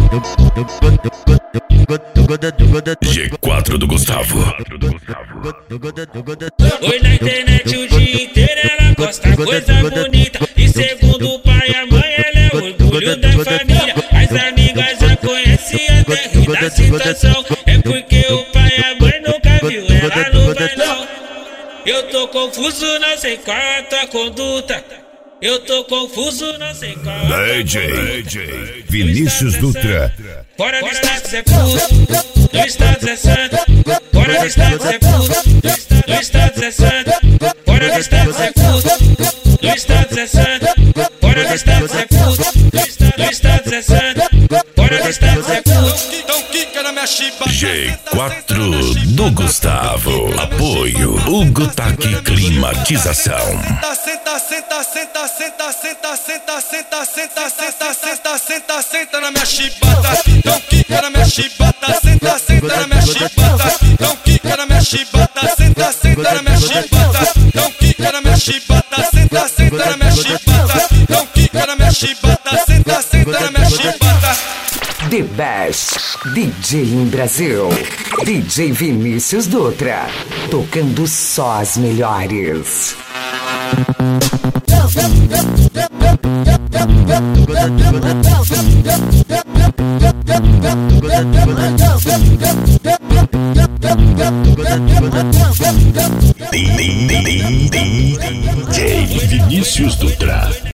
G4 do Gustavo. Oi, na internet o dia inteiro ela posta coisa bonita. E segundo o pai e a mãe, ela é orgulho da família. As amigas já conheciam até rir da situação. É porque o pai e a mãe nunca viu ela no bailão. Eu tô confuso, não sei qual a tua conduta. Eu tô confuso, não sei qual a tua DJ Vinícius Dutra. Fora do status é puto, no status é santo. Fora do status é puto, no status é santo. Fora do status é puto, no status é santo. Fora do status é puto, no status é santo. Fora do status é puto. Então quica na minha chibata. G4 do Gustavo. Apoio Hugo Taqui Climatização. Senta, senta, senta, senta, senta, senta, senta, senta, senta, senta, senta, senta, senta na minha chibata. Então quica na minha chibata. Senta, senta na minha chibata. Então quica na minha chibata. Senta, senta na minha chibata. Então quica na minha chibata. Senta, senta na minha chibata. Então quica na minha chibata. Senta, senta na minha chibata. The Best DJ em Brasil. DJ Vinícius Dutra. Tocando só as melhores. DJ Vinícius Dutra.